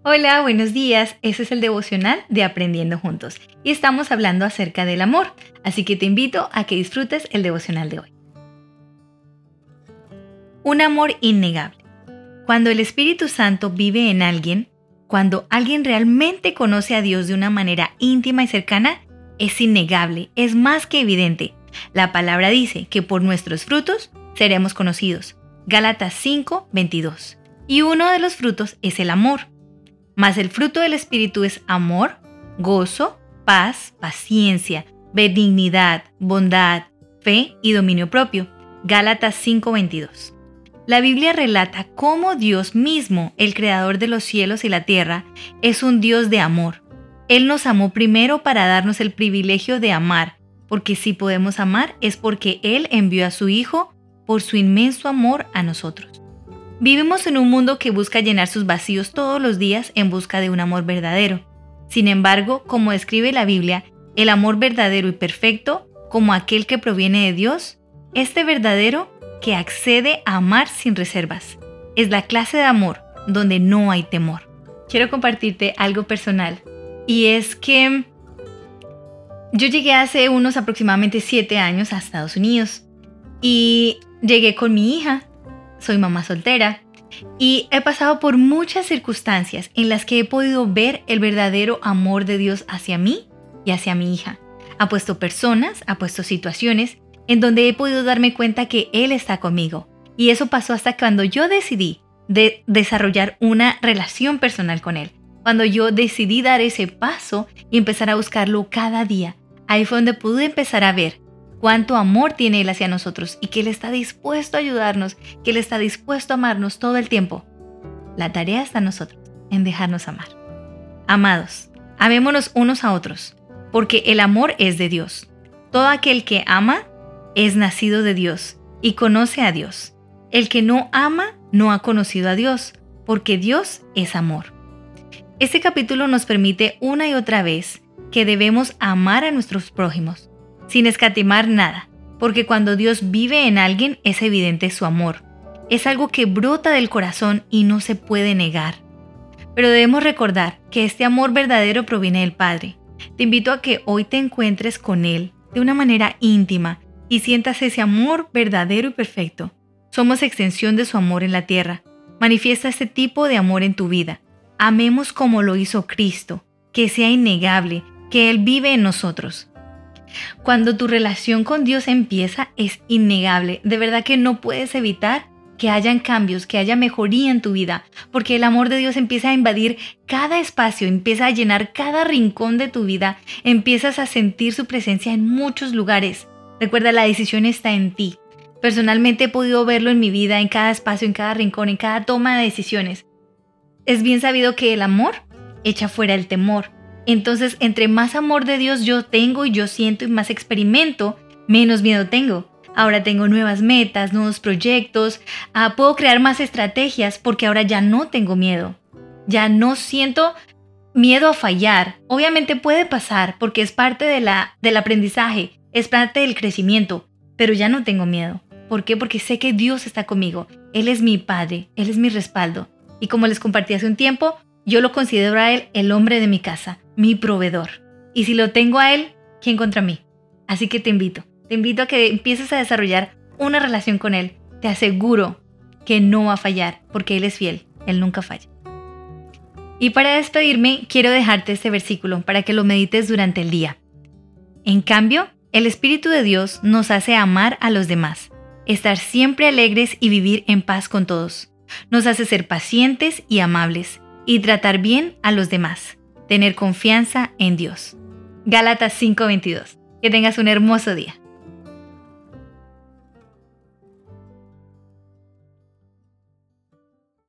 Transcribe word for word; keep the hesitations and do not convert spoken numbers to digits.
Hola, buenos días. Ese es el devocional de Aprendiendo Juntos y estamos hablando acerca del amor, así que te invito a que disfrutes el devocional de hoy. Un amor innegable. Cuando el Espíritu Santo vive en alguien, cuando alguien realmente conoce a Dios de una manera íntima y cercana, es innegable, es más que evidente. La palabra dice que por nuestros frutos seremos conocidos. Gálatas cinco, veintidós. Y uno de los frutos es el amor. Mas el fruto del Espíritu es amor, gozo, paz, paciencia, benignidad, bondad, fe y dominio propio. Gálatas cinco, veintidós. La Biblia relata cómo Dios mismo, el creador de los cielos y la tierra, es un Dios de amor. Él nos amó primero para darnos el privilegio de amar, porque si podemos amar es porque Él envió a su Hijo por su inmenso amor a nosotros. Vivimos en un mundo que busca llenar sus vacíos todos los días en busca de un amor verdadero. Sin embargo, como describe la Biblia, el amor verdadero y perfecto, como aquel que proviene de Dios, este verdadero que accede a amar sin reservas. Es la clase de amor donde no hay temor. Quiero compartirte algo personal, y es que yo llegué hace unos aproximadamente siete años a Estados Unidos y llegué con mi hija. Soy mamá soltera y he pasado por muchas circunstancias en las que he podido ver el verdadero amor de Dios hacia mí y hacia mi hija. Ha puesto personas, ha puesto situaciones en donde he podido darme cuenta que Él está conmigo. Y eso pasó hasta cuando yo decidí de desarrollar una relación personal con Él. Cuando yo decidí dar ese paso y empezar a buscarlo cada día. Ahí fue donde pude empezar a ver cuánto amor tiene Él hacia nosotros y que Él está dispuesto a ayudarnos, que Él está dispuesto a amarnos todo el tiempo. La tarea está en nosotros, en dejarnos amar. Amados, amémonos unos a otros, porque el amor es de Dios. Todo aquel que ama es nacido de Dios y conoce a Dios. El que no ama no ha conocido a Dios, porque Dios es amor. Este capítulo nos permite una y otra vez que debemos amar a nuestros prójimos, sin escatimar nada, porque cuando Dios vive en alguien es evidente su amor. Es algo que brota del corazón y no se puede negar. Pero debemos recordar que este amor verdadero proviene del Padre. Te invito a que hoy te encuentres con Él de una manera íntima y sientas ese amor verdadero y perfecto. Somos extensión de su amor en la tierra. Manifiesta este tipo de amor en tu vida. Amemos como lo hizo Cristo, que sea innegable, que Él vive en nosotros. Cuando tu relación con Dios empieza, es innegable. De verdad que no puedes evitar que hayan cambios, que haya mejoría en tu vida, porque el amor de Dios empieza a invadir cada espacio, empieza a llenar cada rincón de tu vida, empiezas a sentir su presencia en muchos lugares. Recuerda, la decisión está en ti. Personalmente he podido verlo en mi vida, en cada espacio, en cada rincón, en cada toma de decisiones. Es bien sabido que el amor echa fuera el temor. Entonces, entre más amor de Dios yo tengo y yo siento y más experimento, menos miedo tengo. Ahora tengo nuevas metas, nuevos proyectos, ah, puedo crear más estrategias porque ahora ya no tengo miedo. Ya no siento miedo a fallar. Obviamente puede pasar porque es parte de la, del aprendizaje, es parte del crecimiento, pero ya no tengo miedo. ¿Por qué? Porque sé que Dios está conmigo. Él es mi Padre, Él es mi respaldo. Y como les compartí hace un tiempo, yo lo considero a Él el hombre de mi casa, mi proveedor. Y si lo tengo a Él, ¿quién contra mí? Así que te invito, te invito a que empieces a desarrollar una relación con Él. Te aseguro que no va a fallar, porque Él es fiel, Él nunca falla. Y para despedirme, quiero dejarte este versículo para que lo medites durante el día. En cambio, el Espíritu de Dios nos hace amar a los demás, estar siempre alegres y vivir en paz con todos. Nos hace ser pacientes y amables, y tratar bien a los demás. Tener confianza en Dios. Gálatas cinco, veintidós. Que tengas un hermoso día.